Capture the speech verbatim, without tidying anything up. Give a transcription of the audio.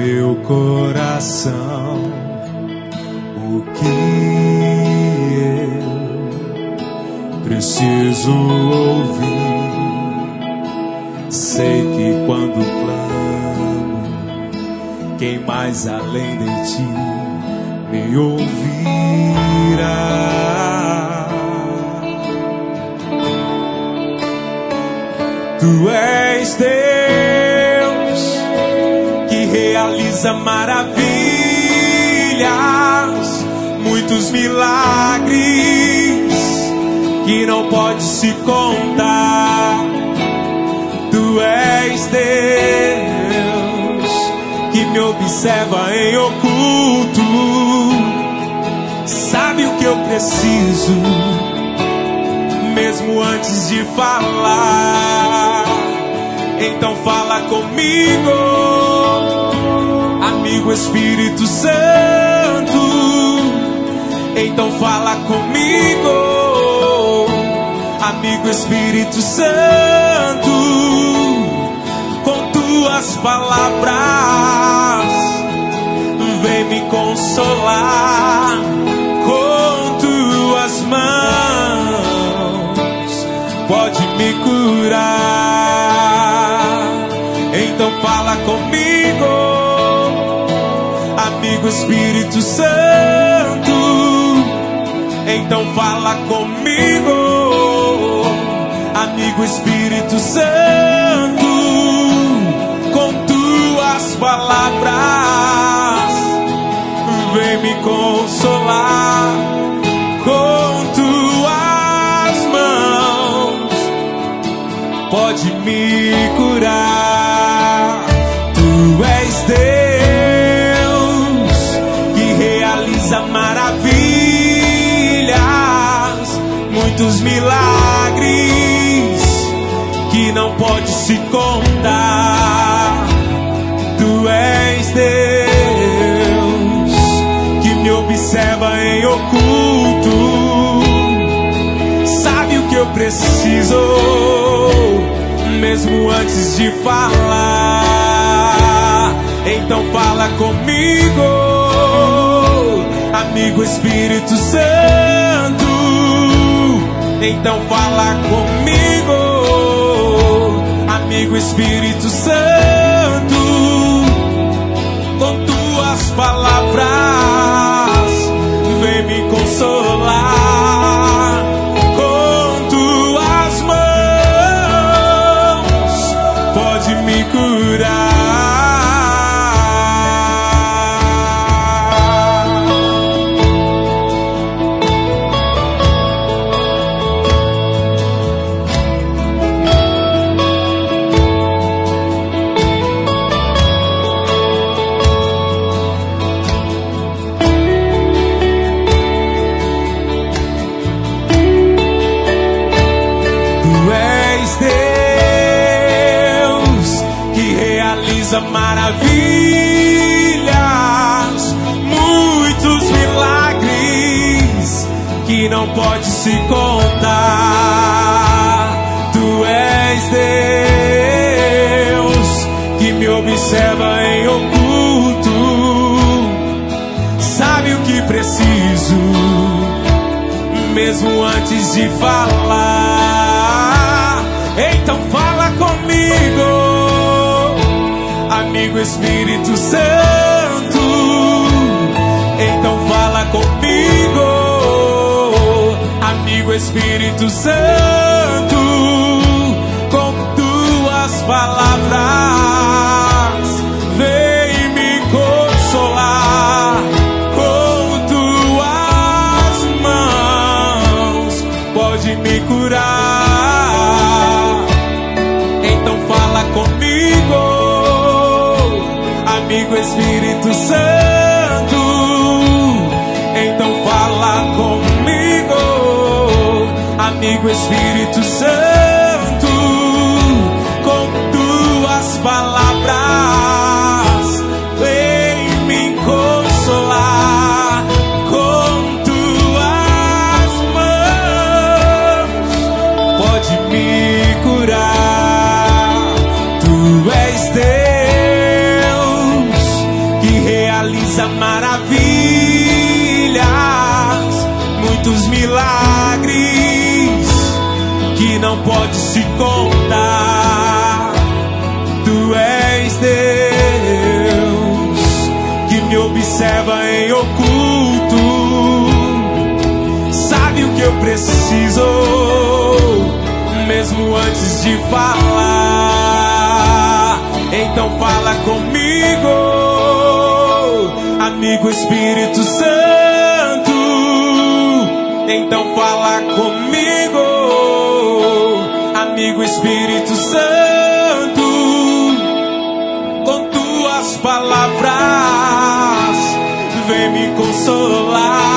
meu coração o que eu preciso ouvir. Sei que quando clamo, quem mais além de ti me ouvirá. Tu és Deus que realiza maravilhas, muitos milagres que não pode se contar. Tu és Deus que me observa em oculto, sabe o que eu preciso, mesmo antes de falar. Então fala comigo, amigo Espírito Santo. Então fala comigo, amigo Espírito Santo. Com tuas palavras vem me consolar, com tuas mãos pode me curar. Então fala comigo, amigo Espírito Santo. Então fala comigo, amigo Espírito Santo. Com tuas palavras vem me consolar, com tuas mãos pode me curar. Tu és Deus que realiza maravilhas, muitos milagres que não pode se contar. Tu és Deus que me observa em oculto, sabe o que eu preciso, mesmo antes de falar. Então fala comigo, amigo Espírito Santo. Então fala comigo, amigo Espírito Santo. Com tuas palavras vem me consolar, com tuas mãos pode me curar. Maravilhas, muitos milagres que não pode se contar. Tu és Deus que me observa em oculto, sabe o que preciso, mesmo antes de falar. Então fala comigo, amigo Espírito Santo. Então fala comigo, amigo Espírito Santo. Com tuas palavras vem me consolar, com tuas mãos pode me curar. Então fala comigo, amigo Espírito Santo. Então fala comigo, amigo Espírito Santo. Com tuas palavras vem me consolar, com tuas mãos pode me curar. Tu és Deus realiza maravilhas, muitos milagres que não pode se contar. Tu és Deus que me observa em oculto, sabe o que eu preciso mesmo antes de falar. Então fala comigo, amigo Espírito Santo. Então fala comigo, amigo Espírito Santo. Com tuas palavras vem me consolar.